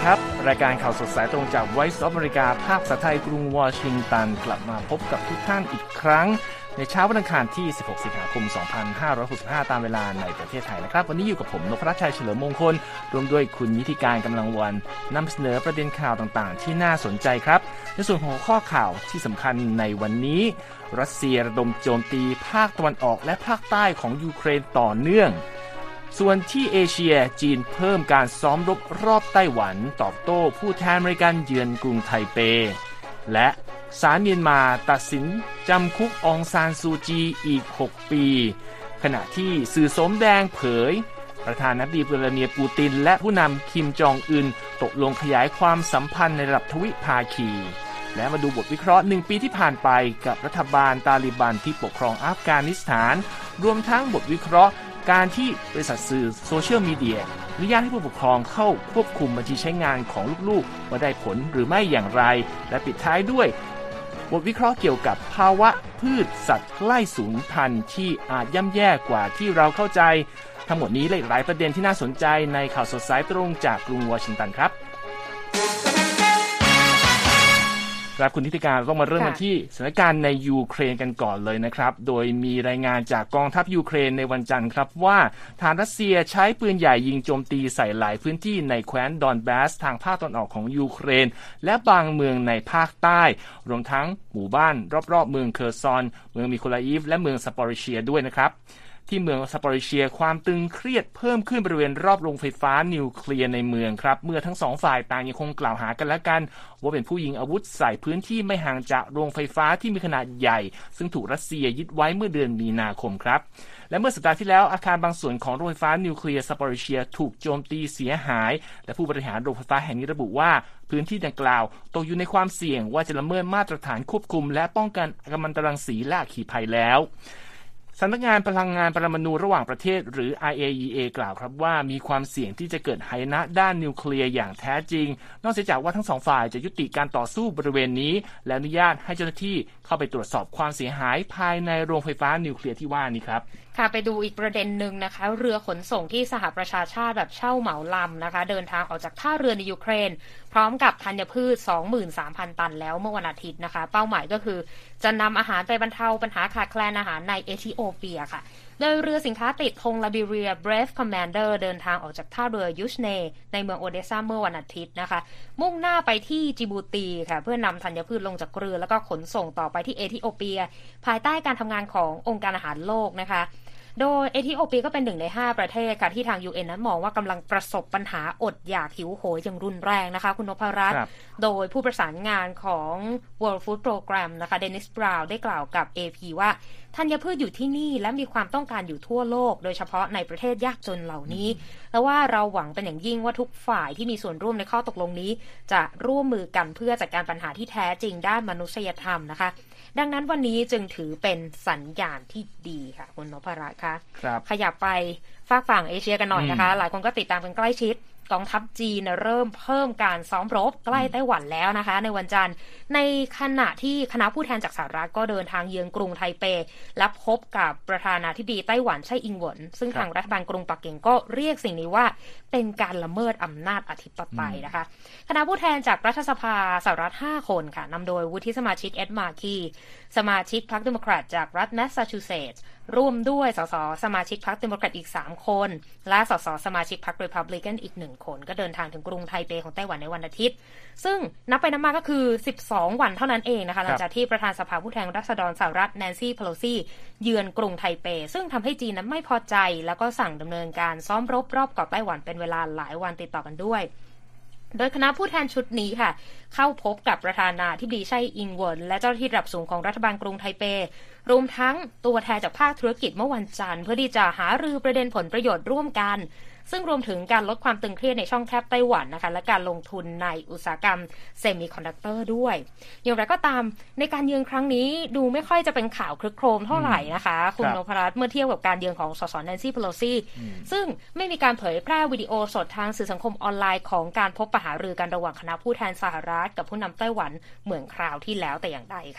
ครับรายการข่าวสดสายตรงจาก Voice of America ภาคภาษาไทยกรุงวอชิงตันกลับมาพบกับทุกท่านอีกครั้งในเช้าวันอังคารที่16สิงหาคม2565ตามเวลาในประเทศไทยนะครับวันนี้อยู่กับผมนพรัชชัยเฉลิมมงคลรวมด้วยคุณนิติการกำลังวันนำเสนอประเด็นข่าวต่างๆที่น่าสนใจครับในส่วนของข้อข่าวที่สำคัญในวันนี้รัสเซียระดมโจมตีภาคตะวันออกและภาคใต้ของยูเครนต่อเนื่องส่วนที่เอเชียจีนเพิ่มการซ้อมรบรอบไต้หวันตอบโต้ผู้แทนอเมริกันเยือนกรุงไทเปและศาลเมียนมาตัดสินจำคุกองซานซูจีอีก6ปีขณะที่สื่อสมแดงเผยประธานาธิบดีวลาดิเมียร์ปูตินและผู้นำคิมจองอึนตกลงขยายความสัมพันธ์ในระดับทวิภาคีและมาดูบทวิเคราะห์1ปีที่ผ่านไปกับรัฐบาลตาลิบันที่ปกครองอัฟกานิสถานรวมทั้งบทวิเคราะห์การที่บริษัทสื่อโซเชียลมีเดียอนุญาตให้ผู้ปกครองเข้าควบคุมบัญชีใช้งานของลูกๆว่าได้ผลหรือไม่อย่างไรและปิดท้ายด้วยบทวิเคราะห์เกี่ยวกับภาวะพืชสัตว์ใกล้สูญพันธุ์ที่อาจย่ำแย่กว่าที่เราเข้าใจทั้งหมดนี้และหลายประเด็นที่น่าสนใจในข่าวสดสายตรงจากกรุงวอชิงตันครับครับคุณนิติการต้องมาเริ่มกันที่สถานการณ์ในยูเครนกันก่อนเลยนะครับโดยมีรายงานจากกองทัพยูเครนในวันจันทร์ครับว่าทหารรัสเซียใช้ปืนใหญ่ยิงโจมตีใส่หลายพื้นที่ในแคว้นดอนบาสทางภาคตะวันออกของยูเครนและบางเมืองในภาคใต้รวมทั้งหมู่บ้านรอบๆเมืองเคอร์ซอนเมืองมิโคลาอีฟและเมืองซาปอริเชียด้วยนะครับที่เมืองซาปอริเชียความตึงเครียดเพิ่มขึ้นบริเวณรอบโรงไฟฟ้านิวเคลียร์ในเมืองครับเมื่อทั้งสองฝ่ายต่างยังคงกล่าวหากันและกันว่าเป็นผู้ยิงอาวุธใส่พื้นที่ไม่ห่างจากโรงไฟฟ้าที่มีขนาดใหญ่ซึ่งถูกรัสเซียยึดไว้เมื่อเดือนมีนาคมครับและเมื่อสัปดาห์ที่แล้วอาคารบางส่วนของโรงไฟฟ้านิวเคลียร์ซาปอริเชียถูกโจมตีเสียหายและผู้บริหารโรงไฟฟ้าแห่งนี้ระบุว่าพื้นที่ดังกล่าวตกอยู่ในความเสี่ยงว่าจะละเมิดมาตรฐานควบคุมและป้องกันกัมมันตรังสีและอัคคีภัยแล้วสำนักงานพลังงานปรมาณูระหว่างประเทศหรือ IAEA กล่าวครับว่ามีความเสี่ยงที่จะเกิดหายนะด้านนิวเคลียร์อย่างแท้จริงนอกจากว่าทั้งสองฝ่ายจะยุติการต่อสู้บริเวณนี้และอนุญาตให้เจ้าหน้าที่เข้าไปตรวจสอบความเสียหายภายในโรงไฟฟ้านิวเคลียร์ที่ว่านี้ครับค่ะไปดูอีกประเด็นหนึ่งนะคะเรือขนส่งที่สหประชาชาติแบบเช่าเหมาลำนะคะเดินทางออกจากท่าเรือในยูเครนพร้อมกับธัญพืช 23,000 ตันแล้วเมื่อวันอาทิตย์นะคะเป้าหมายก็คือจะนำอาหารไปบรรเทาปัญหาขาดแคลนอาหารในเอธิโอเปียค่ะโดยเรือสินค้าติดธงลาบิเรีย Brave Commander เดินทางออกจากท่าเรือยูชเนในเมืองโอเดซาเมื่อวันอาทิตย์นะคะมุ่งหน้าไปที่จิบูตีค่ะเพื่อนำธัญพืชลงจากเรือแล้วก็ขนส่งต่อไปที่เอธิโอเปียภายใต้การทำงานขององค์การอาหารโลกนะคะโดยเอธิโอเปียก็เป็น1ใน5ประเทศค่ะที่ทาง UN นั้นมองว่ากำลังประสบปัญหาอดอยากหิวโหยอย่างรุนแรงนะคะคุณนพรัตน์โดยผู้ประสานงานของ World Food Program นะคะเดนิส บราวน์ได้กล่าวกับ AP ว่าธัญพืชอยู่ที่นี่และมีความต้องการอยู่ทั่วโลกโดยเฉพาะในประเทศยากจนเหล่านี้และว่าเราหวังเป็นอย่างยิ่งว่าทุกฝ่ายที่มีส่วนร่วมในข้อตกลงนี้จะร่วมมือกันเพื่อจัดการปัญหาที่แท้จริงด้านมนุษยธรรมนะคะดังนั้นวันนี้จึงถือเป็นสัญญาณที่ดีค่ะคุณนพรัตน์คะขยับไปฝั่งเอเชียกันหน่อยนะคะหลายคนก็ติดตามกันใกล้ชิดกองทัพจีนเริ่มเพิ่มการซ้อมรบใกล้ไต้หวันแล้วนะคะในวันจันทร์ในขณะที่คณะผู้แทนจากสหรัฐก็เดินทางเยือนกรุงไทเปและพบกับประธานาธิบดีไต้หวันไช่อิงเหวินซึ่งทางรัฐบาลกรุงปักกิ่งก็เรียกสิ่งนี้ว่าเป็นการละเมิดอำนาจอธิปไตยนะคะคณะผู้แทนจากรัฐสภาสหรัฐ5คนค่ะนำโดยวุฒิสมาชิกเอ็ดมาร์คีสมาชิกพรรคเดโมแครตจากรัฐแมสซาชูเซตส์ร่วมด้วยสสสมาชิกพรรคเดโมแครตอีก3คนและสสสมาชิกพรรครีพับลิกันอีก1คนก็เดินทางถึงกรุงไทเปของไต้หวันในวันอาทิตย์ซึ่งนับไปนับมาก็คือ12วันเท่านั้นเองนะคะหลังจากที่ประธานสภาผู้แทนราษฎรสหรัฐแนนซี่ เพโลซีเยือนกรุงไทเปซึ่งทำให้จีนนั้นไม่พอใจแล้วก็สั่งดำเนินการซ้อมรบรอบเกาะไต้หวันเป็นเวลาหลายวันติดต่อกันด้วยโดยคณะผู้แทนชุดนี้ค่ะเข้าพบกับประธานาธิบดีไช่อิงเหวินและเจ้าหน้าที่ระดับสูงของรัฐบาลกรุงไทเปรวมทั้งตัวแทนจากภาคธุรกิจเมื่อวันจันทร์เพื่อที่จะหารือประเด็นผลประโยชน์ร่วมกันซึ่งรวมถึงการลดความตึงเครียดในช่องแคบไต้หวันนะคะและการลงทุนในอุตสาหกรรมเซมิคอนดักเตอร์ด้วยอย่างไรก็ตามในการเยือนครั้งนี้ดูไม่ค่อยจะเป็นข่าวคลึกโครมเท่าไหร่นะคะคุณนพรัตน์เมื่อเทียบกับการเยือนของสสแนนซี่ เพโลซีซึ่งไม่มีการเผยแพร่วิดีโอสดทางสื่อสังคมออนไลน์ของการพบปะหารือกันระหว่างคณะผู้แทนสหรัฐกับผู้นำไต้หวันเหมือนคราวที่แล้วแต่อย่างใดค่ะ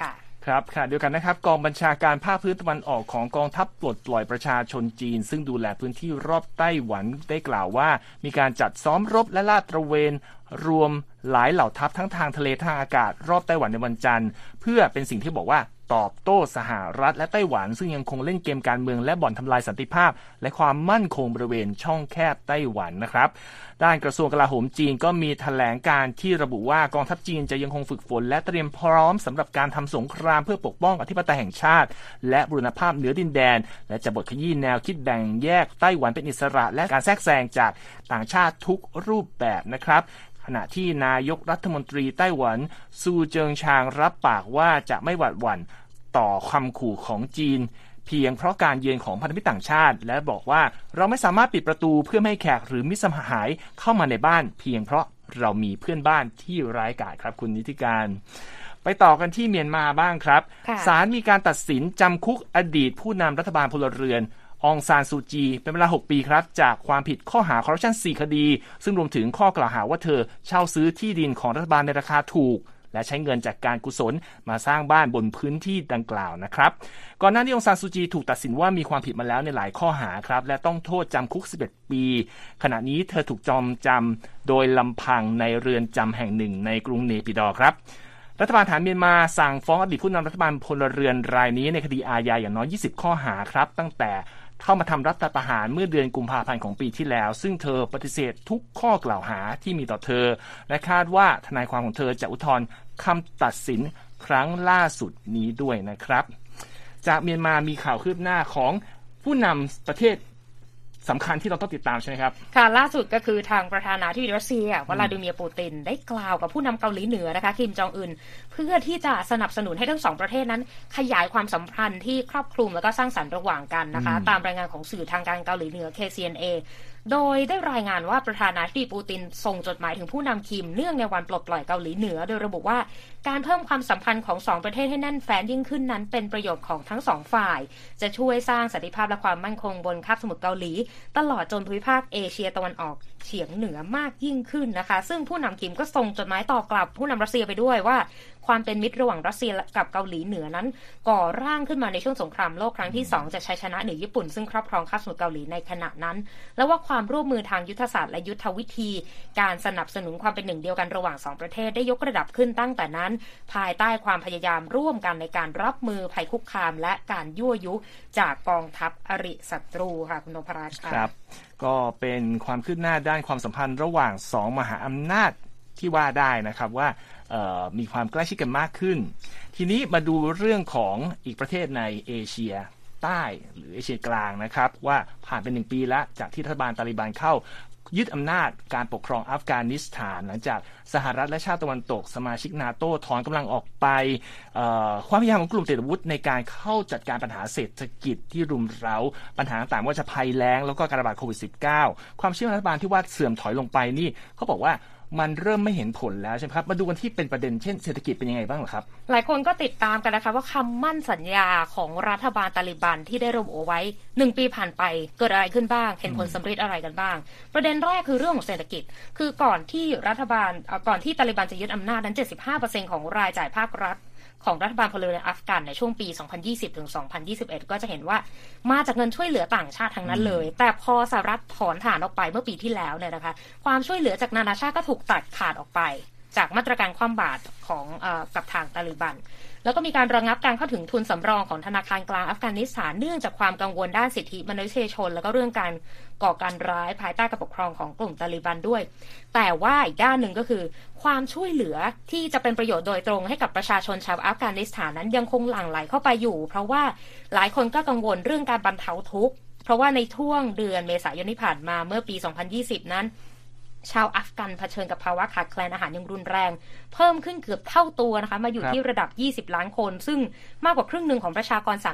ครับค่ะเดียวกันนะครับกองบัญชาการภาคพื้นตะวันออกของกองทัพปลดปล่อยประชาชนจีนซึ่งดูแลพื้นที่รอบไต้หวันได้กล่าวว่ามีการจัดซ้อมรบและลาดตระเวนรวมหลายเหล่าทัพทั้งทางทะเลทางอากาศรอบไต้หวันในวันจันทร์เพื่อเป็นสิ่งที่บอกว่าตอบโต้สหรัฐและไต้หวันซึ่งยังคงเล่นเกมการเมืองและบ่อนทำลายสันติภาพและความมั่นคงบริเวณช่องแคบไต้หวันนะครับด้านกระทรวงกลาโหมจีนก็มีแถลงการที่ระบุว่ากองทัพจีนจะยังคงฝึกฝนและเตรียมพร้อมสำหรับการทำสงครามเพื่อปกป้องอธิปไตยแห่งชาติและบูรณภาพเหนือดินแดนและจะบดขยี้แนวคิดแบ่งแยกไต้หวันเป็นอิสระและการแทรกแซงจากต่างชาติทุกรูปแบบนะครับขณะที่นายกรัฐมนตรีไต้หวันซูเจิงชางรับปากว่าจะไม่หวาดหวั่นต่อคำขู่ของจีนเพียงเพราะการเยือนของพันธมิตรต่างชาติและบอกว่าเราไม่สามารถปิดประตูเพื่อไม่ให้แขกหรือมิตรสหายเข้ามาในบ้านเพียงเพราะเรามีเพื่อนบ้านที่ร้ายกาจครับคุณนิติการไปต่อกันที่เมียนมาบ้างครับศาลมีการตัดสินจำคุกอดีตผู้นำรัฐบาลพลเรือนองซานซูจีเป็นเวลา6ปีครับจากความผิดข้อหาคอร์รัปชัน4คดีซึ่งรวมถึงข้อกล่าวหาว่าเธอเช่าซื้อที่ดินของรัฐบาลในราคาถูกและใช้เงินจากการกุศลมาสร้างบ้านบนพื้นที่ดังกล่าวนะครับก่อนหน้านี้องซานซูจีถูกตัดสินว่ามีความผิดมาแล้วในหลายข้อหาครับและต้องโทษจำคุก11ปีขณะนี้เธอถูกจำโดยลำพังในเรือนจำแห่งหนึ่งในกรุงเนปิดอร์ครับรัฐบาลฐานเมียนมาสั่งฟ้องอดีตผู้นำรัฐบาลพลเรือนรายนี้ในคดีอาญาอย่างน้อย20ข้อหาครับตั้งแต่เข้ามาทำรัฐประหารเมื่อเดือนกุมภาพันธ์ของปีที่แล้วซึ่งเธอปฏิเสธทุกข้อกล่าวหาที่มีต่อเธอและคาดว่าทนายความของเธอจะอุทธรณ์คำตัดสินครั้งล่าสุดนี้ด้วยนะครับจากเมียนมามีข่าวคืบหน้าของผู้นำประเทศสำคัญที่เราต้องติดตามใช่ไหมครับค่ะล่าสุดก็คือทางประธานาธิบดีรัสเซียวลาดิเมียร์ปูตินได้กล่าวกับผู้นำเกาหลีเหนือนะคะคิมจองอึนเพื่อที่จะสนับสนุนให้ทั้งสองประเทศนั้นขยายความสัมพันธ์ที่ครอบคลุมและก็สร้างสรรค์ระหว่างกันนะคะตามรายงานของสื่อทางการเกาหลีเหนือ KCNA โดยได้รายงานว่าประธานาธิบดีปูตินส่งจดหมายถึงผู้นำคิมเนื่องในวันปลดปล่อยเกาหลีเหนือโดยระบุว่าการเพิ่มความสัมพันธ์ของสองประเทศให้แน่นแฟ้นยิ่งขึ้นนั้นเป็นประโยชน์ของทั้งสองฝ่ายจะช่วยสร้างสันติภาพและความมั่นคงบนคาบสมุทรเกาหลีตลอดจนภูมิภาคเอเชียตะวันออกเฉียงเหนือมากยิ่งขึ้นนะคะซึ่งผู้นำคิมก็ส่งจดหมายตอบกลับผู้นำรัสเซียไปด้วยว่าความเป็นมิตรระหว่างรัสเซียกับเกาหลีเหนือนั้นก่อร่างขึ้นมาในช่วงสงครามโลกครั้งที่2จะชัยชนะเหนือญี่ปุ่นซึ่งครอบครองคาบสมุทรเกาหลีในขณะนั้นและว่าความร่วมมือทางยุทธศาสตร์และยุทธวิธีการสนับสนุนความเป็นหนึ่งเดียวกันระหว่าง2ประเทศได้ยกระดับขึ้นตั้งแต่นั้นภายใต้ความพยายามร่วมกันในการรับมือภัยคุกคามและการยั่วยุจากกองทัพอริศัตรูค่ะคุณนพรัตน์ครับก็เป็นความคืบหน้าด้านความสัมพันธ์ระหว่าง2มหาอำนาจที่ว่าได้นะครับว่ามีความใกล้ชิดกันมากขึ้นทีนี้มาดูเรื่องของอีกประเทศในเอเชียใต้หรือเอเชียกลางนะครับว่าผ่านเป็น1ปีแล้วจากที่รัฐบาลตาลิบันเข้ายึดอำนาจการปกครองอัฟกานิสถานหลังจากสหรัฐและชาติตะวันตกสมาชิกนาโต้ถอนกำลังออกไปความพยายามของกลุ่มติดอาวุธในการเข้าจัดการปัญหาเศรษฐกิจที่รุมเร้าปัญหาต่างๆว่าจะภัยแล้งแล้วก็การระบาดโควิด -19 ความเชื่อรัฐบาลที่ว่าเสื่อมถอยลงไปนี่เขาบอกว่ามันเริ่มไม่เห็นผลแล้วใช่ไหมครับมาดูกันที่เป็นประเด็นเช่นเศรษฐกิจเป็นยังไงบ้างเหรอครับหลายคนก็ติดตามกันนะคะว่าคำมั่นสัญญาของรัฐบาลตาลิบันที่ได้ระบุเอาไว้1ปีผ่านไปเกิดอะไรขึ้นบ้างเห็นผลสำเร็จอะไรกันบ้างประเด็นแรกคือเรื่องของเศรษฐกิจคือก่อนที่ตาลิบันจะยึดอำนาจนั้น 75% ของรายจ่ายภาครัฐของรัฐบาลพลเรือนอัฟกันในช่วงปี 2020 ถึง 2021 ก็จะเห็นว่ามาจากเงินช่วยเหลือต่างชาติทั้งนั้นเลยแต่พอสหรัฐถอนฐานออกไปเมื่อปีที่แล้วเนี่ยนะคะความช่วยเหลือจากนานาชาติก็ถูกตัดขาดออกไปจากมาตรการคว่ำบาตรของกับทางตาลิบันแล้วก็มีการระงับการเข้าถึงทุนสำรองของธนาคารกลางอัฟกานิสถานเนื่องจากความกังวลด้านสิทธิมนุษยชนแล้วก็เรื่องการก่อการร้ายภายใต้การปกครองของกลุ่มตาลิบันด้วยแต่ว่าอีกด้านหนึ่งก็คือความช่วยเหลือที่จะเป็นประโยชน์โดยตรงให้กับประชาชนชาวอัฟกานิสถานนั้นยังคงหลั่งไหลเข้าไปอยู่เพราะว่าหลายคนก็กังวลเรื่องการบรรเทาทุกข์เพราะว่าในช่วงเดือนเมษายนที่ผ่านมาเมื่อปี 2020 นั้นชาวอัฟกันเผชิญกับภาวะขาดแคลนอาหารอย่างรุนแรงเพิ่มขึ้นเกือบเท่าตัวนะคะมาอยู่ที่ระดับ20ล้านคนซึ่งมากกว่าครึ่งหนึ่งของประชากร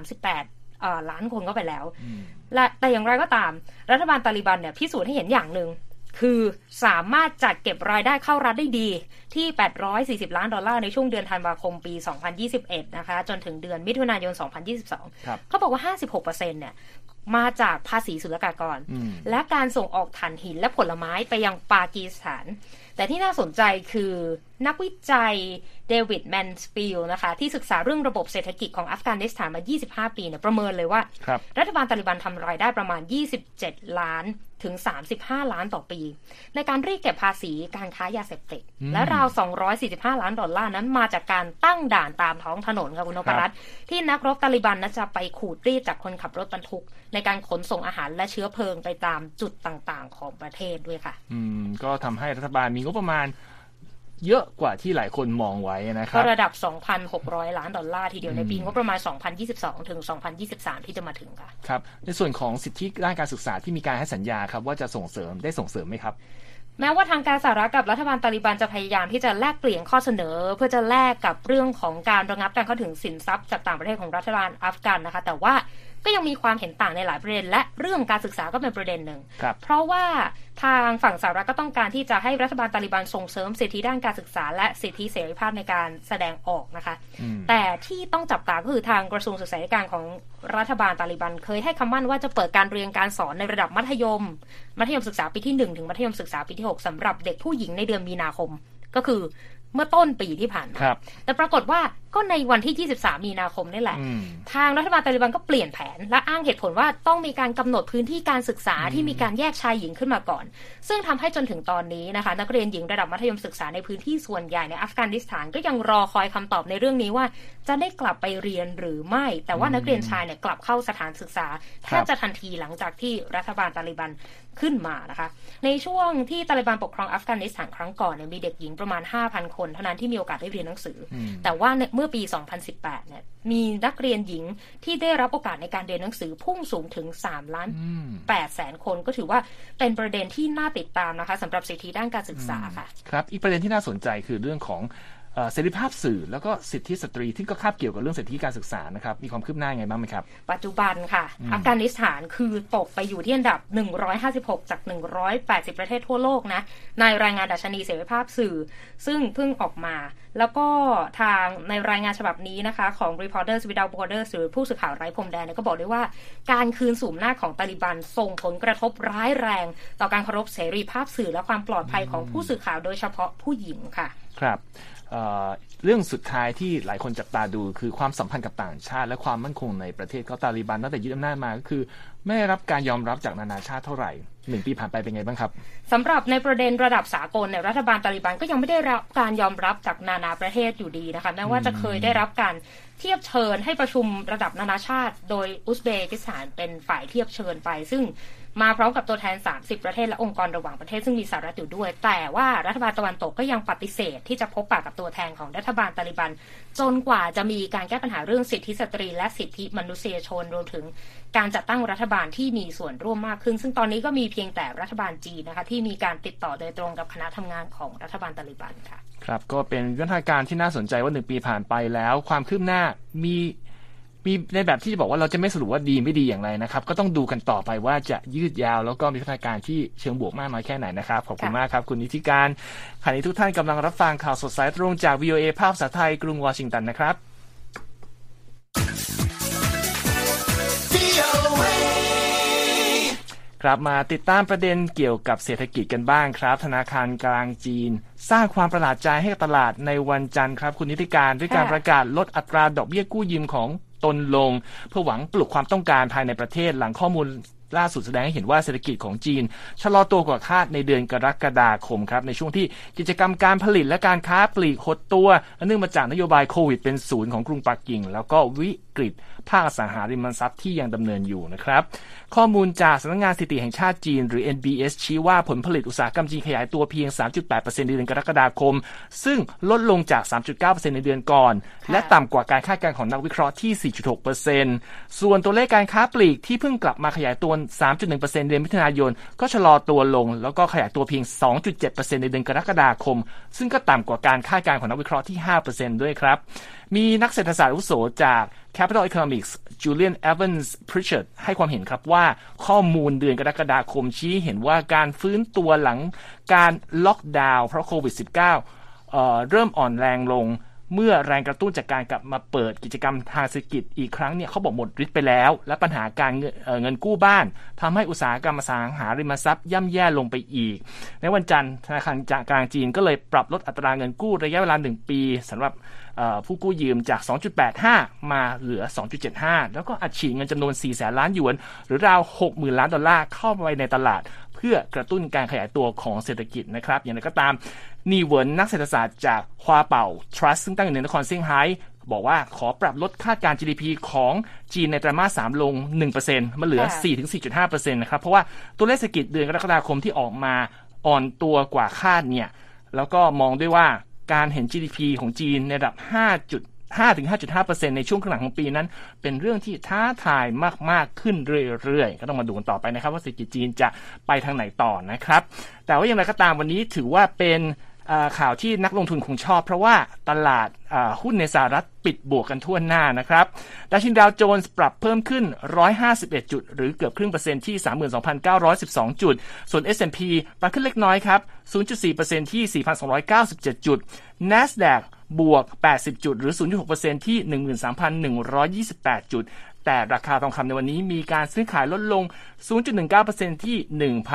38ล้านคนก็ไปแล้วและแต่อย่างไรก็ตามรัฐบาลตาลิบันเนี่ยพิสูจน์ให้เห็นอย่างหนึ่งคือสามารถจัดเก็บรายได้เข้ารัฐได้ดีที่$840 ล้านในช่วงเดือนธันวาคมปี 2021 นะคะจนถึงเดือนมิถุนายน 2022 เขาบอกว่า 56% เนี่ยมาจากภาษีศุลกากรและการส่งออกถ่านหินและผลไม้ไปยังปากีสถานแต่ที่น่าสนใจคือนักวิจัยเดวิดแมนสฟิลด์นะคะที่ศึกษาเรื่องระบบเศรษฐกิจของอัฟกานิสถานมา25ปีเนี่ยประเมินเลยว่ารัฐบาลตาลิบันทำรายได้ประมาณ27ล้านถึง35ล้านต่อปีในการเรียกเก็บภาษีการค้ายาเสพติดและราว245ล้านดอลลาร์นั้นมาจากการตั้งด่านตามท้องถนนค่ะคุณนพรัตน์ที่นักรบตาลิบันนั้นจะไปขูดรีดจากคนขับรถบรรทุกในการขนส่งอาหารและเชื้อเพลิงไปตามจุดต่างๆของประเทศด้วยค่ะก็ทำให้รัฐบาลมีงบประมาณเยอะกว่าที่หลายคนมองไว้นะครับก็ระดับ 2,600 ล้านดอลลาร์ทีเดียวในปีงบประมาณ2022ถึง2023ที่จะมาถึงค่ะครับในส่วนของสิทธิด้านการศึกษาที่มีการให้สัญญาครับว่าจะส่งเสริมไหมครับแม้ว่าทางการสหรัฐกับรัฐบาลตาลิบันจะพยายามที่จะแลกเปลี่ยนข้อเสนอเพื่อจะแลกกับเรื่องของการระงับการเข้าถึงสินทรัพย์จากต่างประเทศของรัฐบาลอัฟกันนะคะแต่ว่าก็ยังมีความเห็นต่างในหลายประเด็นและเรื่องการศึกษาก็เป็นประเด็นหนึ่งเพราะว่าทางฝั่งสหรัฐก็ต้องการที่จะให้รัฐบาลตาลิบันส่งเสริมสิทธิด้านการศึกษาและสิทธิเสรีภาพในการแสดงออกนะคะแต่ที่ต้องจับตาก็คือทางกระทรวงศึกษาธิการของรัฐบาลตาลิบันเคยให้คำมั่นว่าจะเปิดการเรียนการสอนในระดับมัธยมศึกษาปีที่1ถึงมัธยมศึกษาปีที่6สำหรับเด็กผู้หญิงในเดือนมีนาคมก็คือเมื่อต้นปีที่ผ่านมาแต่ปรากฏว่าก็ในวันที่23มีนาคมนี่แหละทางรัฐบาลตาลิบันก็เปลี่ยนแผนและอ้างเหตุผลว่าต้องมีการกำหนดพื้นที่การศึกษาที่มีการแยกชายหญิงขึ้นมาก่อนซึ่งทำให้จนถึงตอนนี้นะคะนักเรียนหญิงระดับมัธยมศึกษาในพื้นที่ส่วนใหญ่ในอัฟกานิสถานก็ยังรอคอยคำตอบในเรื่องนี้ว่าจะได้กลับไปเรียนหรือไม่แต่ว่านักเรียนชายเนี่ยกลับเข้าสถานศึกษาแทบจะทันทีหลังจากที่รัฐบาลตาลิบันขึ้นมานะคะในช่วงที่ตาลิบันปกครองอัฟกานิสถานครั้งก่อนเนี่ยมีเด็กหญิงประมาณ 5,000 คนเท่านั้นที่มีโอกาสได้เรียนหนังสือแต่ว่าเมื่อปี2018เนี่ยมีนักเรียนหญิงที่ได้รับโอกาสในการเรียนหนังสือพุ่งสูงถึง3,800,000 คนก็ถือว่าเป็นประเด็นที่น่าติดตามนะคะสำหรับสิทธิด้านการศึกษาค่ะครับอีกประเด็นที่น่าสนใจคือเรื่องของเสรีภาพสื่อแล้วก็สิทธิสตรีที่ก็คาบเกี่ยวกับเรื่องสิทธิการศึกษานะครับมีความคืบหน้าไงบ้างไหมครับปัจจุบันค่ะอัฟกานิสถานคือตกไปอยู่ที่อันดับ156จาก180ประเทศทั่วโลกนะในรายงานดัชนีเสรีภาพสื่อซึ่งเพิ่งออกมาแล้วก็ทางในรายงานฉบับนี้นะคะของ Reporters Without Borders หรือผู้สื่อข่าวไร้พรมแดนก็บอกได้ว่าการคืนสู่อำนาจของตาลิบันส่งผลกระทบร้ายแรงต่อการเคารพเสรีภาพสื่อและความปลอดภัยของผู้สื่อข่าวโดยเฉพาะผู้หญิงค่ะครับเรื่องสุดท้ายที่หลายคนจับตาดูคือความสัมพันธ์กับต่างชาติและความมั่นคงในประเทศเขาตาลิบันตั้งแต่ยึดอำนาจมาก็คือไม่ได้รับการยอมรับจากนานาชาติเท่าไหร่1 ปีผ่านไปเป็นไงบ้างครับสำหรับในประเด็นระดับสากลเนี่ยรัฐบาลตาลิบันก็ยังไม่ได้รับการยอมรับจากนานาประเทศอยู่ดีนะคะแม้ว่าจะเคยได้รับการเทียบเชิญให้ประชุมระดับนานาชาติโดยอุซเบกิสถานเป็นฝ่ายเทียบเชิญไปซึ่งมาพร้อมกับตัวแทน30ประเทศและองค์กรระหว่างประเทศซึ่งมีสหรัฐอยู่ด้วยแต่ว่ารัฐบาลตะวันตกก็ยังปฏิเสธที่จะพบปะกับตัวแทนของรัฐบาลตาลิบันจนกว่าจะมีการแก้ปัญหาเรื่องสิทธิสตรีและสิทธิมนุษยชนรวมถึงการจัดตั้งรัฐบาลที่มีส่วนร่วมมากขึ้นซึ่งตอนนี้ก็มีเพียงแต่รัฐบาลจีนนะคะที่มีการติดต่อโดยตรงกับคณะทำงานของรัฐบาลตาลิบันค่ะครับก็เป็นวิธีการที่น่าสนใจว่า1 ปีผ่านไปแล้วความคืบหน้ามีในแบบที่จะบอกว่าเราจะไม่สรุปว่าดีไม่ดีอย่างไรนะครับก็ต้องดูกันต่อไปว่าจะยืดยาวแล้วก็มีพัฒนาการที่เชิงบวกมากน้อยแค่ไหนนะครับขอบคุณมากครับคุณนิติการขณะนี้ทุกท่านกำลังรับฟังข่าวสดสายตรงจาก VOA ภาคภาษาไทยกรุงวอชิงตันนะครับกลับมาติดตามประเด็นเกี่ยวกับเศรษฐกิจกันบ้างครับธนาคารกลางจีนสร้างความประหลาดใจให้กับตลาดในวันจันทร์ครับคุณนิติการด้วยการประกาศลดอัตราดอกเบี้ยกู้ยืมของตนลงเพื่อหวังปลุกความต้องการภายในประเทศหลังข้อมูลล่าสุดแสดงให้เห็นว่าเศรษฐกิจของจีนชะลอตัวกว่าคาดในเดือนกรกฎาคมครับในช่วงที่กิจกรรมการผลิตและการค้าปลีกหดตัวเนื่องมาจากนโยบายโควิดเป็นศูนย์ของกรุงปักกิ่งแล้วก็วิกฤตภาคอสังหาริมทรัพย์ที่ยังดำเนินอยู่นะครับข้อมูลจากสำนักงานสถิติแห่งชาติจีนหรือ NBS ชี้ว่าผลผลิตอุตสาหกรรมจีนขยายตัวเพียง 3.8% ในเดือนกรกฎาคมซึ่งลดลงจาก 3.9% ในเดือนก่อนและต่ำกว่าการคาดการณ์ของนักวิเคราะห์ที่ 4.6% ส่วนตัวเลขการค้าปลีกที่เพิ่งกลับมาขยายตัว 3.1% เดือนมิถุนายนก็ชะลอตัวลงแล้วก็ขยายตัวเพียง 2.7% ในเดือนกรกฎาคมซึ่งก็ต่ำกว่าการคาดการณ์ของนักวิเคราะห์ที่ 5% ด้วยครับมีนักเศรษฐศาสตร์อาวุโสจาก Capital Economics Julian Evans Pritchard ให้ความเห็นครับว่าข้อมูลเดือนกรกฎาคมชี้เห็นว่าการฟื้นตัวหลังการล็อกดาวน์เพราะโควิด -19 เริ่มอ่อนแรงลงเมื่อแรงกระตุ้นจากการกลับมาเปิดกิจกรรมทางเศรษฐกิจอีกครั้งเนี่ยเขาบอกหมดฤทธิ์ไปแล้วและปัญหาการเงินกู้บ้านทำให้อุตสาหกรรมอสังหาริมทรัพย์ย่ำแย่ลงไปอีกในวันจันทร์ธนาคารกลางจีนก็เลยปรับลดอัตราเงินกู้ระยะเวลา1ปีสำหรับผู้กู้ยืมจาก 2.85 มาเหลือ 2.75 แล้วก็อัดฉีดเงินจำนวน 400,000 ล้านหยวนหรือราว 60,000 ล้านดอลลาร์เข้าไปในตลาดเพื่อกระตุ้นการขยายตัวของเศรษฐกิจนะครับอย่างไรก็ตามนีเหวินนักเศรษฐศาสตร์จากฮวาเป่าทรัสต์ซึ่งตั้งอยู่ในนครเซี่ยงไฮ้บอกว่าขอปรับลดคาดการณ์ GDP ของจีนในไตรมาส 3 ลง 1% มาเหลือ 4-4.5% นะครับเพราะว่าตัวเลขเศรษฐกิจเดือนกรกฎาคมที่ออกมาอ่อนตัวกว่าคาดเนี่ยแล้วก็มองด้วยว่าการเห็น GDP ของจีนในระดับ 5.5% ในช่วงครึ่งหลังของปีนั้นเป็นเรื่องที่ท้าทายมากๆขึ้นเรื่อยๆก็ต้องมาดูกันต่อไปนะครับว่าเศรษฐกิจจีนจะไปทางไหนต่อนะครับแต่ว่าอย่างไรก็ตามวันนี้ถือว่าเป็นข่าวที่นักลงทุนคงชอบเพราะว่าตลาดหุ้นในสหรัฐปิดบวกกันทั่วหน้านะครับดัชนีดาวโจนส์ปรับเพิ่มขึ้น151จุดหรือเกือบครึ่งเปอร์เซ็นต์ที่ 32,912 จุดส่วน S&P ปรับขึ้นเล็กน้อยครับ 0.4% ที่ 4,297 จุด NASDAQ บวก80จุดหรือ 0.6% ที่ 13,128 จุดแต่ราคาทองคำในวันนี้มีการซื้อขายลดลง 0.19% ที่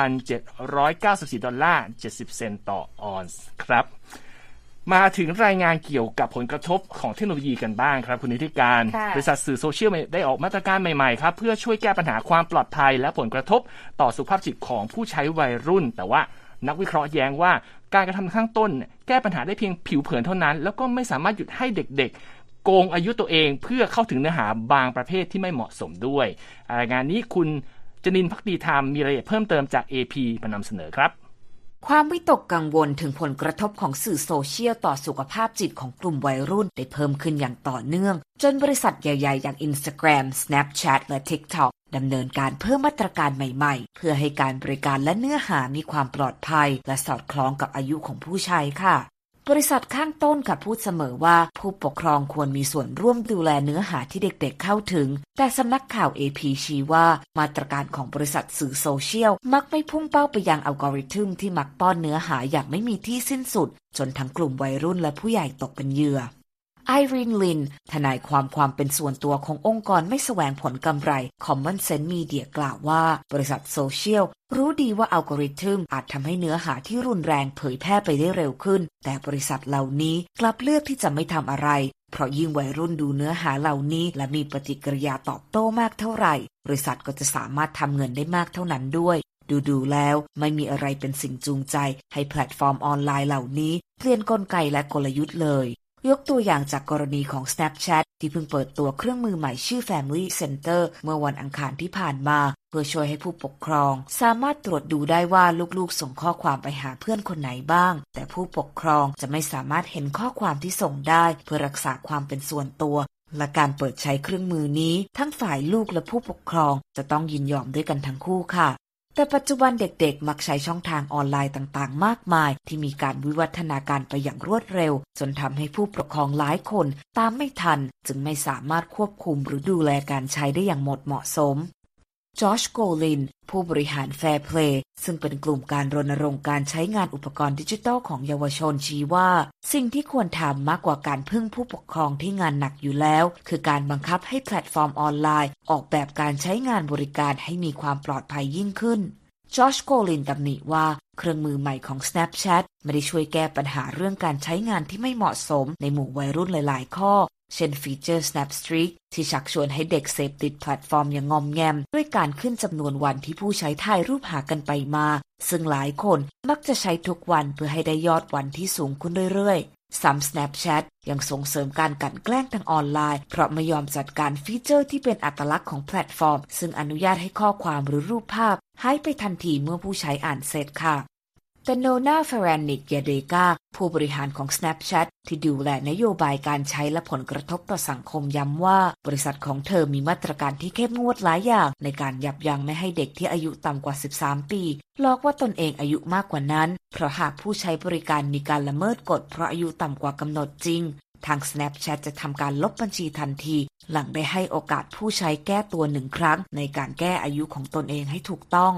1,794 ดอลลาร์ 70 เซนต์ต่อออนซ์ครับมาถึงรายงานเกี่ยวกับผลกระทบของเทคโนโลยีกันบ้างครับคุณนิติการบริษัทสื่อโซเชียลได้ออกมาตรการใหม่ๆครับเพื่อช่วยแก้ปัญหาความปลอดภัยและผลกระทบต่อสุขภาพจิตของผู้ใช้วัยรุ่นแต่ว่านักวิเคราะห์แย้งว่าการกระทำข้างต้นแก้ปัญหาได้เพียงผิวเผินเท่านั้นแล้วก็ไม่สามารถหยุดให้เด็กๆโกงอายุตัวเองเพื่อเข้าถึงเนื้อหาบางประเภทที่ไม่เหมาะสมด้วยรายงานนี้คุณจนินทร์ภักดีธรรมมีรายละเอียดเพิ่มเติมจาก AP มานำเสนอครับความวิตกกังวลถึงผลกระทบของสื่อโซเชียลต่อสุขภาพจิตของกลุ่มวัยรุ่นได้เพิ่มขึ้นอย่างต่อเนื่องจนบริษัทใหญ่ๆอย่าง Instagram, Snapchat และ TikTok ดำเนินการเพิ่มมาตรการใหม่ๆเพื่อให้การบริการและเนื้อหามีความปลอดภัยและสอดคล้องกับอายุของผู้ใช้ค่ะบริษัทข้างต้นค่ะพูดเสมอว่าผู้ปกครองควรมีส่วนร่วมดูแลเนื้อหาที่เด็กๆเข้าถึงแต่สำนักข่าว AP ชี้ว่ามาตรการของบริษัทสื่อโซเชียลมักไม่พุ่งเป้าไปยังอัลกอริทึมที่มักป้อนเนื้อหาอย่างไม่มีที่สิ้นสุดจนทั้งกลุ่มวัยรุ่นและผู้ใหญ่ตกเป็นเหยื่อไอรีนลินทนายความเป็นส่วนตัวขององค์กรไม่แสวงผลกำไร Common Sense Media กล่าวว่าบริษัทโซเชียลรู้ดีว่าอัลกอริทึมอาจทำให้เนื้อหาที่รุนแรงเผยแพร่ไปได้เร็วขึ้นแต่บริษัทเหล่านี้กลับเลือกที่จะไม่ทำอะไรเพราะยิ่งวัยรุ่นดูเนื้อหาเหล่านี้และมีปฏิกิริยาตอบโต้มากเท่าไหร่บริษัทก็จะสามารถทำเงินได้มากเท่านั้นด้วยดูแล้วไม่มีอะไรเป็นสิ่งจูงใจให้แพลตฟอร์มออนไลน์เหล่านี้เปลี่ยนกลไกและกลยุทธ์เลยยกตัวอย่างจากกรณีของ Snapchat ที่เพิ่งเปิดตัวเครื่องมือใหม่ชื่อ Family Center เมื่อวันอังคารที่ผ่านมาเพื่อช่วยให้ผู้ปกครองสามารถตรวจดูได้ว่าลูกๆส่งข้อความไปหาเพื่อนคนไหนบ้างแต่ผู้ปกครองจะไม่สามารถเห็นข้อความที่ส่งได้เพื่อรักษาความเป็นส่วนตัวและการเปิดใช้เครื่องมือนี้ทั้งฝ่ายลูกและผู้ปกครองจะต้องยินยอมด้วยกันทั้งคู่ค่ะแต่ปัจจุบันเด็กๆมักใช้ช่องทางออนไลน์ต่างๆมากมายที่มีการวิวัฒนาการไปอย่างรวดเร็วจนทำให้ผู้ปกครองหลายคนตามไม่ทันจึงไม่สามารถควบคุมหรือดูแลการใช้ได้อย่างเหมาะสมจอชโกลินผู้บริหาร Fair Play ซึ่งเป็นกลุ่มการรณรงค์การใช้งานอุปกรณ์ดิจิทัลของเยาวชนชี้ว่าสิ่งที่ควรทำมากกว่าการพึ่งผู้ปกครองที่งานหนักอยู่แล้วคือการบังคับให้แพลตฟอร์มออนไลน์ออกแบบการใช้งานบริการให้มีความปลอดภัยยิ่งขึ้นจอชโกลินตำหนิว่าเครื่องมือใหม่ของ Snapchat ไม่ได้ช่วยแก้ปัญหาเรื่องการใช้งานที่ไม่เหมาะสมในหมู่วัยรุ่นหลายๆข้อเช่นฟีเจอร์ Snap Streak ที่ชักชวนให้เด็กเสพติดแพลตฟอร์มอย่างงอมแงมด้วยการขึ้นจำนวนวันที่ผู้ใช้ถ่ายรูปหากันไปมาซึ่งหลายคนมักจะใช้ทุกวันเพื่อให้ได้ยอดวันที่สูงขึ้นเรื่อยๆซ้ำ Snapchat ยังส่งเสริมการกลั่นแกล้งทางออนไลน์เพราะไม่ยอมจัดการฟีเจอร์ที่เป็นอัตลักษณ์ของแพลตฟอร์มซึ่งอนุญาตให้ข้อความหรือรูปภาพหายไปทันทีเมื่อผู้ใช้อ่านเสร็จค่ะแต่โนนาเฟรานิกยาเดกาผู้บริหารของ Snapchat ที่ดูแลนโยบายการใช้และผลกระทบต่อสังคมย้ำว่าบริษัทของเธอมีมาตรการที่เข้มงวดหลายอย่างในการยับยั้งไม่ให้เด็กที่อายุต่ำกว่า13ปีหลอกว่าตนเองอายุมากกว่านั้นเพราะหากผู้ใช้บริการมีการละเมิดกฎเพราะอายุต่ำกว่ากำหนดจริงทาง Snapchat จะทำการลบบัญชีทันทีหลังได้ให้โอกาสผู้ใช้แก้ตัว1 ครั้งในการแก้อายุของตนเองให้ถูกต้อง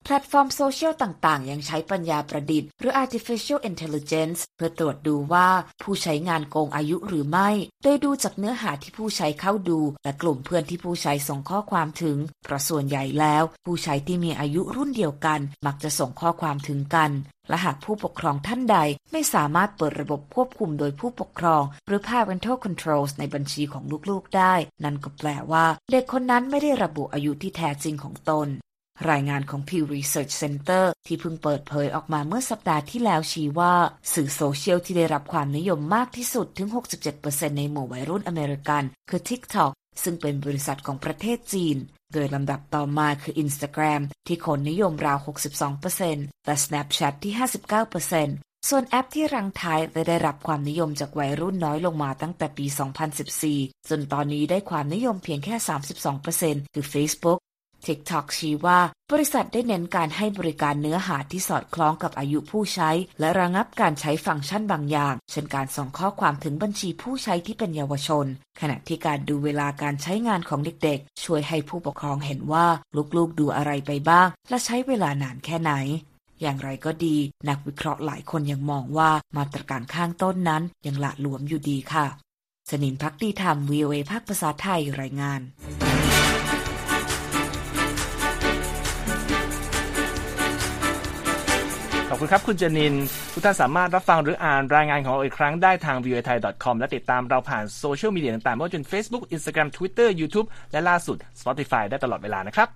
แพลตฟอร์มโซเชียลต่างๆยังใช้ปัญญาประดิษฐ์หรือ artificial intelligence เพื่อตรวจดูว่าผู้ใช้งานโกงอายุหรือไม่โดยดูจากเนื้อหาที่ผู้ใช้เข้าดูและกลุ่มเพื่อนที่ผู้ใช้ส่งข้อความถึงเพราะส่วนใหญ่แล้วผู้ใช้ที่มีอายุรุ่นเดียวกันมักจะส่งข้อความถึงกันและหากผู้ปกครองท่านใดไม่สามารถเปิดระบบควบคุมโดยผู้ปกครองหรือ parental controls ในบัญชีของลูกๆได้นั่นก็แปลว่าเด็กคนนั้นไม่ได้ระบุอายุที่แท้จริงของตนรายงานของ Pew Research Center ที่เพิ่งเปิดเผยออกมาเมื่อสัปดาห์ที่แล้วชี้ว่าสื่อโซเชียลที่ได้รับความนิยมมากที่สุดถึง 67% ในหมู่วัยรุ่นอเมริกันคือ TikTok ซึ่งเป็นบริษัทของประเทศจีนโดยลำดับต่อมาคือ Instagram ที่คนนิยมราว 62% และ Snapchat ที่ 59%ส่วนแอปที่รังท้ายได้รับความนิยมจากวัยรุ่นน้อยลงมาตั้งแต่ปี 2014 จนตอนนี้ได้ความนิยมเพียงแค่ 32% คือ Facebook TikTok ชี้ว่าบริษัทได้เน้นการให้บริการเนื้อหาที่สอดคล้องกับอายุผู้ใช้และระงับการใช้ฟังก์ชันบางอย่างเช่นการส่งข้อความถึงบัญชีผู้ใช้ที่เป็นเยาวชนขณะที่การดูเวลาการใช้งานของเด็กๆช่วยให้ผู้ปกครองเห็นว่าลูกๆดูอะไรไปบ้างและใช้เวลานานแค่ไหนอย่างไรก็ดีนักวิเคราะห์หลายคนยังมองว่ามาตรการข้างต้นนั้นยังหละหลวมอยู่ดีค่ะสนินภักดีธรรม VOA ภาคภาษาไทยรายงานขอบคุณครับคุณจนินทุกท่านสามารถรับฟังหรืออ่านรายงานของเราอีกครั้งได้ทาง voathai.com และติดตามเราผ่านโซเชียลมีเดียต่างๆไม่ว่าจะเป็น Facebook Instagram Twitter YouTube และล่าสุด Spotify ได้ตลอดเวลานะครับ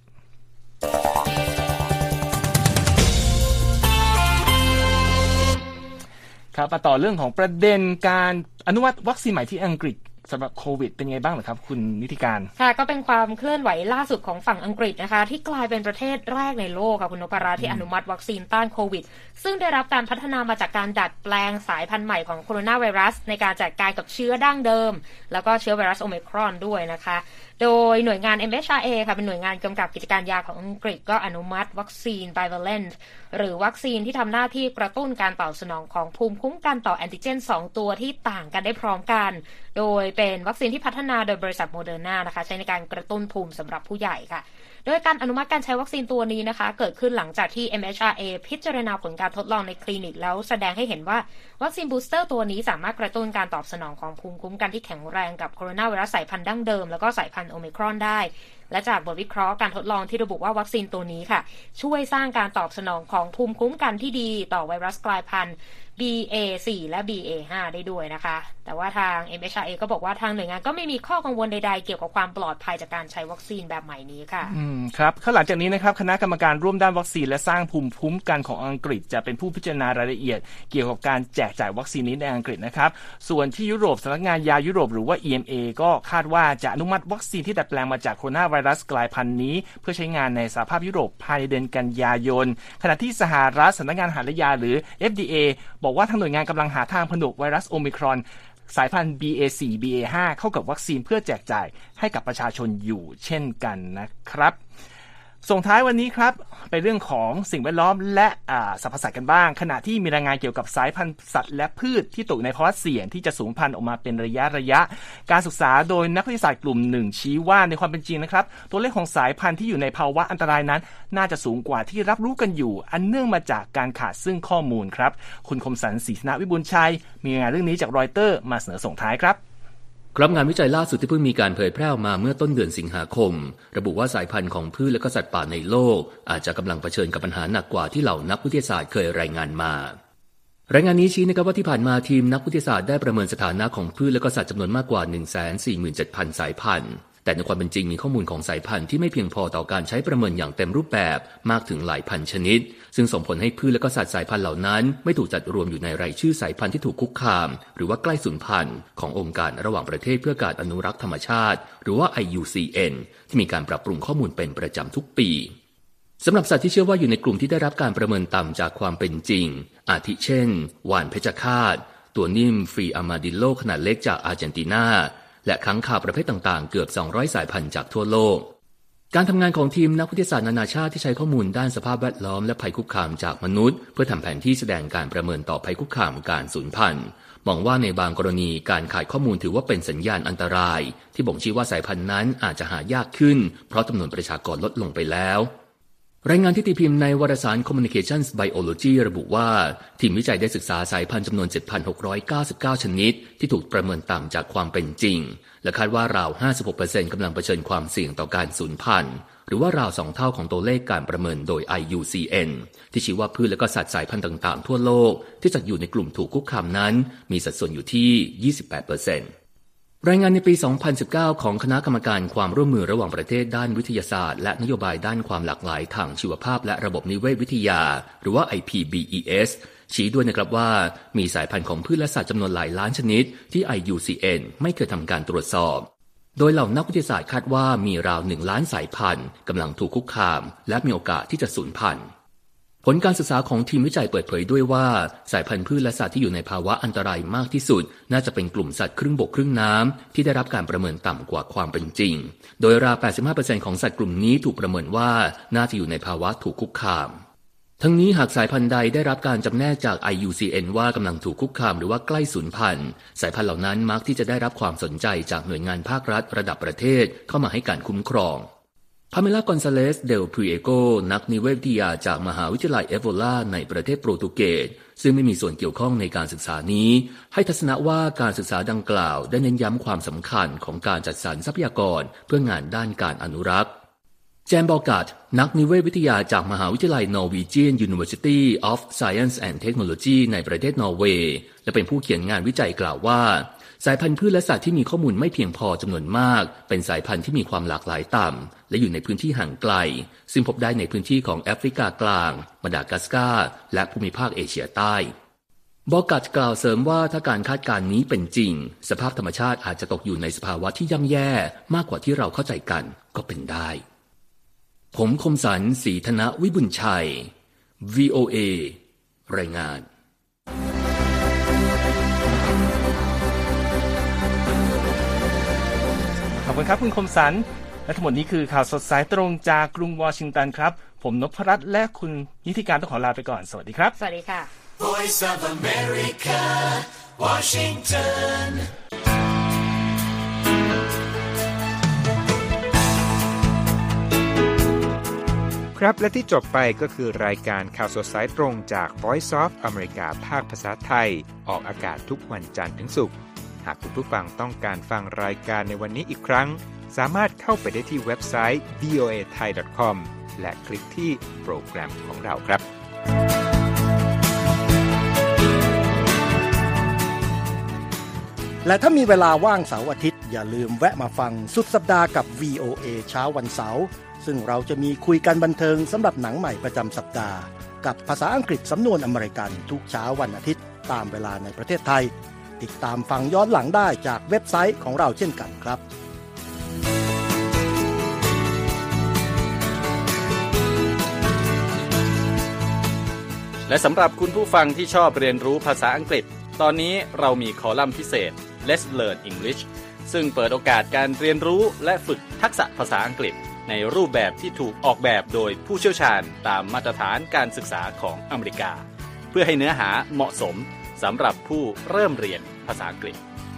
ครับมาต่อเรื่องของประเด็นการอนุมัติวัคซีนใหม่ที่อังกฤษสำหรับโควิดเป็นไงบ้างเหรอครับคุณนิติการค่ะก็เป็นความเคลื่อนไหวล่าสุดของฝั่งอังกฤษนะคะที่กลายเป็นประเทศแรกในโลกค่ะคุณนพรัตน์ที่อนุมัติวัคซีนต้านโควิดซึ่งได้รับการพัฒนามาจากการดัดแปลงสายพันธุ์ใหม่ของโคโรนาไวรัสในการจัดการกับเชื้อดั้งเดิมแล้วก็เชื้อไวรัสโอไมครอนด้วยนะคะโดยหน่วยงาน MHRA ค่ะเป็นหน่วยงานกำกับกิจการยาของอังกฤษก็อนุมัติวัคซีน Bivalent หรือวัคซีนที่ทำหน้าที่กระตุ้นการตอบสนองของภูมิคุ้มกันต่อแอนติเจน2ตัวที่ต่างกันได้พร้อมกันโดยเป็นวัคซีนที่พัฒนาโดยบริษัทโมเดอร์นานะคะใช้ในการกระตุ้นภูมิสำหรับผู้ใหญ่ค่ะโดยการอนุมัติการใช้วัคซีนตัวนี้นะคะเกิดขึ้นหลังจากที่ MHRA พิจารณาผลการทดลองในคลินิกแล้วแสดงให้เห็นว่าวัคซีนบูสเตอร์ตัวนี้สามารถกระตุ้นการตอบสนองของภูมิคุ้มกันที่แข็งแรงกับโคโรนาไวรัสสายพันธุ์ดั้งเดิมแล้วก็สายพันธุ์โอไมครอนได้และจากบทวิเคราะห์การทดลองที่ระบุว่าวัคซีนตัวนี้ค่ะช่วยสร้างการตอบสนองของภูมิคุ้มกันที่ดีต่อไวรัสกลายพันธุ์ BA4 และ BA5 ได้ด้วยนะคะแต่ว่าทาง MHRA ก็บอกว่าทางหน่วยงานก็ไม่มีข้อกังวลใดๆเกี่ยวกับความปลอดภัยจากการใช้วัคซีนแบบใหม่นี้ค่ะครับหลังจากนี้นะครับคณะกรรมการร่วมด้านวัคซีนและสร้างภูมิคุ้มกันของอังกฤษจะเป็นผู้พิจารณารายละเอียดเกี่ยวกับการแจกจ่ายวัคซีนนี้ในอังกฤษนะครับส่วนที่ยุโรปสำนักงานยายุโรปหรือว่า EMA ก็คาดว่าจะอนุมัติวัคซีนที่ดัดแปลงมาจากโคโรนาไวรัสกลายพันธุ์นี้เพื่อใช้งานในสหภาพยุโรปภายในเดือนกันยายนขณะที่สหรัฐสำนักงานอาหารและยาหรือ FDA บอกว่าทางหน่วยงานกำลังหาทางผนวกไวรัสโอไมครอนสายพันธุ์ BA4 BA5 เข้ากับวัคซีนเพื่อแจกจ่ายให้กับประชาชนอยู่เช่นกันนะครับส่งท้ายวันนี้ครับไปเรื่องของสิ่งแวดล้อมและสรรพสัตว์กันบ้างขณะที่มีรายงานเกี่ยวกับสายพันธุ์สัตว์และพืชที่ตกในภาวะเสี่ยงที่จะสูญพันธุ์ออกมาเป็นระยะการศึกษาโดยนักวิทยาศาสตร์กลุ่มหนึ่งชี้ว่าในความเป็นจริงนะครับตัวเลขของสายพันธุ์ที่อยู่ในภาวะอันตรายนั้นน่าจะสูงกว่าที่รับรู้กันอยู่อันเนื่องมาจากการขาดซึ่งข้อมูลครับคุณคมสันต์ศรีธนวิบูลย์ชัยมีรายงานเรื่องนี้จากรอยเตอร์มาเสนอส่งท้ายครับครับงานวิจัยล่าสุดที่เพิ่งมีการเผยแพร่ออกมาเมื่อต้นเดือนสิงหาคมระบุว่าสายพันธุ์ของพืชและก็สัตว์ป่าในโลกอาจจะกำลังเผชิญกับปัญหาหนักกว่าที่เหล่านักวิทยาศาสตร์เคยรายงานมารายงานนี้ชี้นะครับว่าที่ผ่านมาทีมนักวิทยาศาสตร์ได้ประเมินสถานะของพืชและก็สัตว์จำนวนมากกว่า 147,000 สายพันธุ์แต่ในความเป็นจริงมีข้อมูลของสายพันธุ์ที่ไม่เพียงพอต่อการใช้ประเมินอย่างเต็มรูปแบบมากถึงหลายพันชนิดซึ่งส่งผลให้พืชและก็สัตว์สายพันธุ์เหล่านั้นไม่ถูกจัดรวมอยู่ในรายชื่อสายพันธุ์ที่ถูกคุกคามหรือว่าใกล้สูญพันธุ์ขององค์การระหว่างประเทศเพื่อการอนุรักษ์ธรรมชาติหรือว่า IUCN ที่มีการปรับปรุงข้อมูลเป็นประจำทุกปีสำหรับสัตว์ที่เชื่อว่าอยู่ในกลุ่มที่ได้รับการประเมินต่ำจากความเป็นจริงอาทิเช่นหว่านเพชฌฆาตตัวนิ่มฟรีอาร์มาดิลโลขนาดเล็กจากอาร์เจนตินาและค้างคาวประเภทต่างๆเกือบ200สายพันธุ์จากทั่วโลกการทำงานของทีมนักวิทยาศาสตร์นานาชาติที่ใช้ข้อมูลด้านสภาพแวดล้อมและภัยคุกคามจากมนุษย์เพื่อทำแผนที่แสดงการประเมินต่อภัยคุกคามการสูญพันธุ์มองว่าในบางกรณีการขาดข้อมูลถือว่าเป็นสัญญาณอันตรายที่บ่งชี้ว่าสายพันธุ์นั้นอาจจะหายากขึ้นเพราะจำนวนประชากรลดลงไปแล้วรายงานที่ตีพิมพ์ในวารสาร Communications Biology ระบุว่าทีมวิจัยได้ศึกษาสายพันธุ์จำนวน 7,699 ชนิดที่ถูกประเมินต่ำจากความเป็นจริงและคาดว่าราว 56% กำลังเผชิญความเสี่ยงต่อการสูญพันธุ์หรือว่าราว2เท่าของตัวเลขการประเมินโดย IUCN ที่ชี้ว่าพืชและก็สัตว์สายพันธุ์ต่างๆทั่วโลกที่จัดอยู่ในกลุ่มถูกคุกคามนั้นมีสัดส่วนอยู่ที่ 28%รายงานในปี 2019 ของคณะกรรมการความร่วมมือระหว่างประเทศด้านวิทยาศาสตร์และนโยบายด้านความหลากหลายทางชีวภาพและระบบนิเวศวิทยาหรือว่า IPBES ชี้ด้วยนะครับว่ามีสายพันธุ์ของพืชและสัตว์จำนวนหลายล้านชนิดที่ IUCN ไม่เคยทำการตรวจสอบโดยเหล่านักวิทยาศาสตร์คาดว่ามีราว 1 ล้านสายพันธุ์กำลังถูกคุกคามและมีโอกาสที่จะสูญพันธุ์ผลการศึกษาของทีมวิจัยเปิดเผยด้วยว่าสายพันธุ์พืชและสัตว์ที่อยู่ในภาวะอันตรายมากที่สุดน่าจะเป็นกลุ่มสัตว์ครึ่งบกครึ่งน้ำที่ได้รับการประเมินต่ำกว่าความเป็นจริงโดยราว 85% ของสัตว์กลุ่มนี้ถูกประเมินว่าน่าจะอยู่ในภาวะถูกคุกคามทั้งนี้หากสายพันธุ์ใดได้รับการจำแนกจาก IUCN ว่ากำลังถูกคุกคามหรือว่าใกล้สูญพันธุ์สายพันธุ์เหล่านั้นมักที่จะได้รับความสนใจจากหน่วยงานภาครัฐระดับประเทศเข้ามาให้การคุ้มครองพาเมล่ากอนซาเลสเดลพรีเอโกนักนิเวศวิทยาจากมหาวิทยาลัยเอโวลาในประเทศโปรตุเกสซึ่งไม่มีส่วนเกี่ยวข้องในการศึกษานี้ให้ทัศนะว่าการศึกษาดังกล่าวได้เน้นย้ำความสำคัญของการจัดสรรทรัพยากรเพื่องานด้านการอนุรักษ์แจมบอกัตนักนิเวศวิทยาจากมหาวิทยาลัย Norwegian University of Science and Technology ในประเทศนอร์เวย์และเป็นผู้เขียนงานวิจัยกล่าวว่าสายพันธุ์พืชและสัตว์ที่มีข้อมูลไม่เพียงพอจำนวนมากเป็นสายพันธุ์ที่มีความหลากหลายต่ำและอยู่ในพื้นที่ห่างไกลซึ่งพบได้ในพื้นที่ของแอฟริกากลางมาดากัสการ์และภูมิภาคเอเชียใต้บอกัตกล่าวเสริมว่าถ้าการคาดการณ์นี้เป็นจริงสภาพธรรมชาติอาจจะตกอยู่ในสภาวะที่ย่ำแย่มากกว่าที่เราเข้าใจกันก็เป็นได้ผมคมสันต์ศรีธนวิบุญชัย VOA รายงานขอบคุณครับคุณคมสันต์และทั้งหมดนี้คือข่าวสดสายตรงจากกรุงวอชิงตันครับผมนพรัตน์และคุณนิติการต้องขอลาไปก่อนสวัสดีครับสวัสดีค่ะ Voice of America Washington ครับและที่จบไปก็คือรายการข่าวสดสายตรงจาก Voice of America ภาคภาษาไทยออกอากาศทุกวันจันทร์ถึงศุกร์หากคุณผู้ฟังต้องการฟังรายการในวันนี้อีกครั้งสามารถเข้าไปได้ที่เว็บไซต์ voathai.com และคลิกที่โปรแกรมของเราครับและถ้ามีเวลาว่างเสาร์อาทิตย์อย่าลืมแวะมาฟังสุดสัปดาห์กับ VOA เช้าวันเสาร์ซึ่งเราจะมีคุยกันบันเทิงสำหรับหนังใหม่ประจำสัปดาห์กับภาษาอังกฤษสำนวนอเมริกันทุกเช้าวันอาทิตย์ตามเวลาในประเทศไทยติดตามฟังย้อนหลังได้จากเว็บไซต์ของเราเช่นกันครับและสำหรับคุณผู้ฟังที่ชอบเรียนรู้ภาษาอังกฤษตอนนี้เรามีคอลัมน์พิเศษ Let's Learn English ซึ่งเปิดโอกาสการเรียนรู้และฝึกทักษะภาษาอังกฤษในรูปแบบที่ถูกออกแบบโดยผู้เชี่ยวชาญตามมาตรฐานการศึกษาของอเมริกาเพื่อให้เนื้อหาเหมาะสมสำหรับผู้เริ่มเรียนภาษาอังกฤษ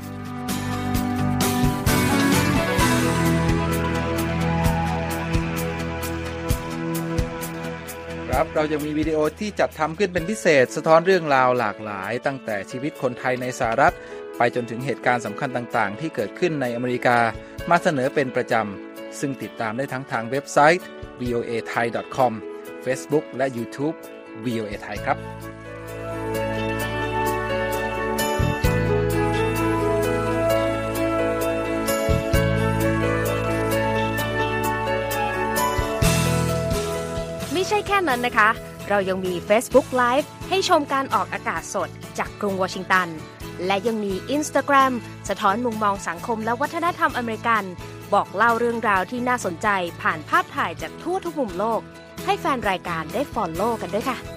ครับเรายังมีวิดีโอที่จัดทำขึ้นเป็นพิเศษสะท้อนเรื่องราวหลากหลายตั้งแต่ชีวิตคนไทยในสหรัฐไปจนถึงเหตุการณ์สำคัญต่างๆที่เกิดขึ้นในอเมริกามาเสนอเป็นประจำซึ่งติดตามได้ทั้งทางเว็บไซต์ voathai.com Facebook และ YouTube VOA Thai ครับไม่ใช่แค่นั้นนะคะเรายังมี Facebook Live ให้ชมการออกอากาศสดจากกรุงวอชิงตันและยังมี Instagram สะท้อนมุมมองสังคมและวัฒนธรรมอเมริกันบอกเล่าเรื่องราวที่น่าสนใจผ่านภาพถ่ายจากทั่วทุกมุมโลกให้แฟนรายการได้ follow กันด้วยค่ะ